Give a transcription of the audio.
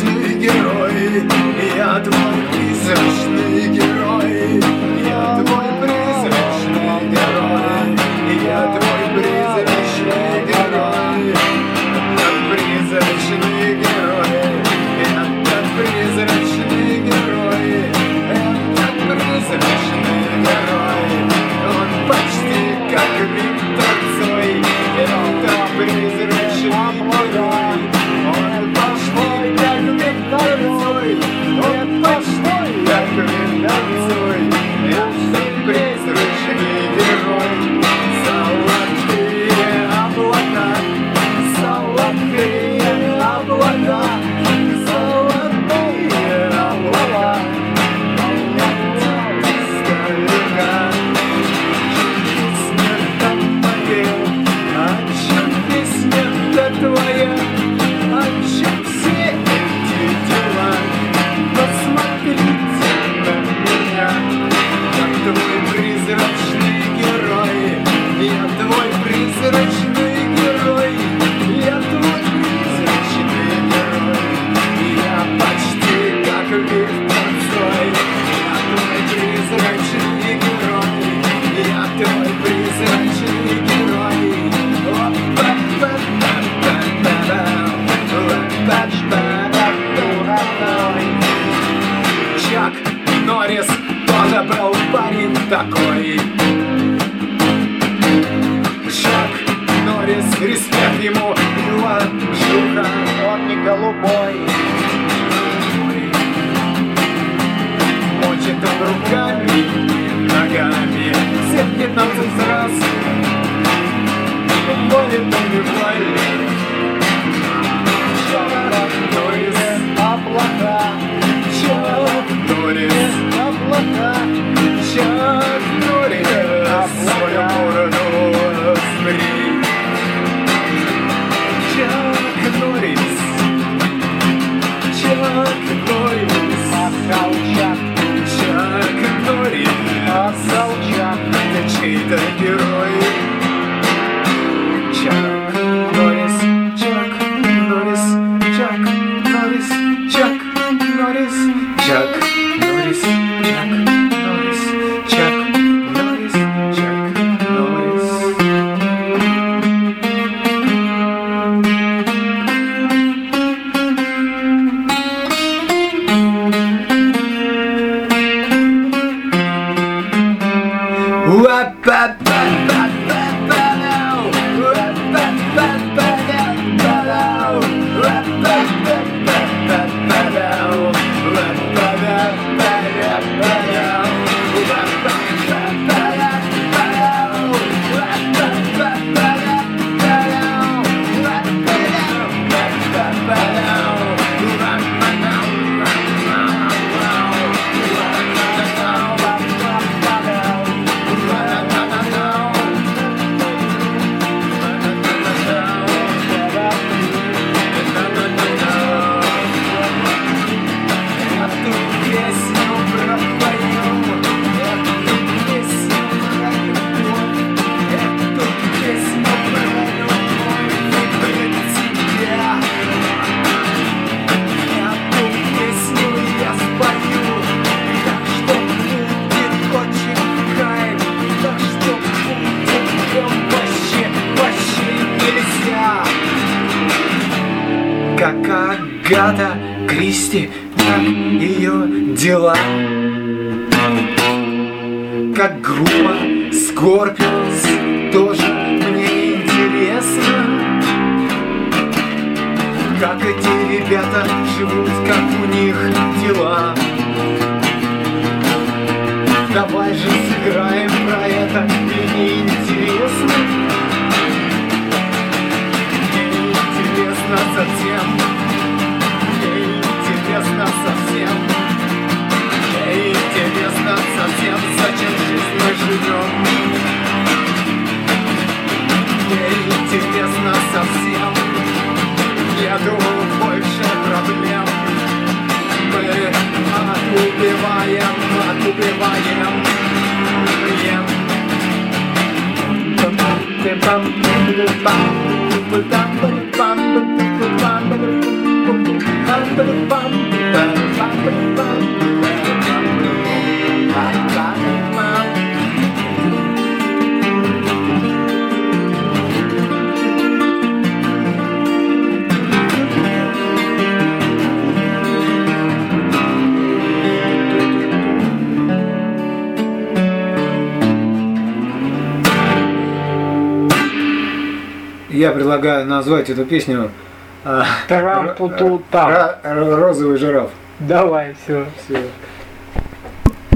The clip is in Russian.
призрачный герой, я твой призрачный герой, я твой призрачный герой, я твой призрачный герой, это призрачный герой, это призрачный герой, это призрачный герой, он почти как Виктор Цой, это призрачный герой, он почти как Виктор Цой, он почти как Виктор Цой, это призрачный герой. Золотые облака, золотые облака, золотые облака, издалека. Песня-то моя, о чем песня-то твоя, о чем все эти дела? Посмотрите на меня, я твой призрачный герой, я твой призрачный герой, я твой призрачный герой, я почти как Виктор Цой, я твой призрачный герой, я твой призрачный герой. Чак Норрис тоже был парень такой. Чак Норрис, респект ему, его шлюха, он не голубой. Мочит он руками, ногами, все 15 раз. Болит он не болит. Чак Норрис, облака, Чак Норрис, облака, Чак Норрис, свою бороду сбрей. Чак Норрис, Чак Норрис, отдал Чак, Чак Норрис, отдал Чак, ты чей-то герой. Чак Норрис, Чак Норрис, Чак Норрис, Чак Норрис, Чак Норрис, Чак Норрис, Чак Норрис, Чак Норрис. Как Агата Кристи, как ее дела, как группа Scorpions, тоже мне интересно. Как эти ребята живут, как у них дела. Давай же сыграем про это, мне не интересно. Мне интересно совсем. Мне интересно совсем. Мне интересно совсем, зачем жизнь мы живем. Мне интересно совсем. Я думаю, больше проблем. Мы отубиваем. Bam, Я предлагаю назвать эту песню Трампуту там. «Розовый жираф». Давай, все. Все.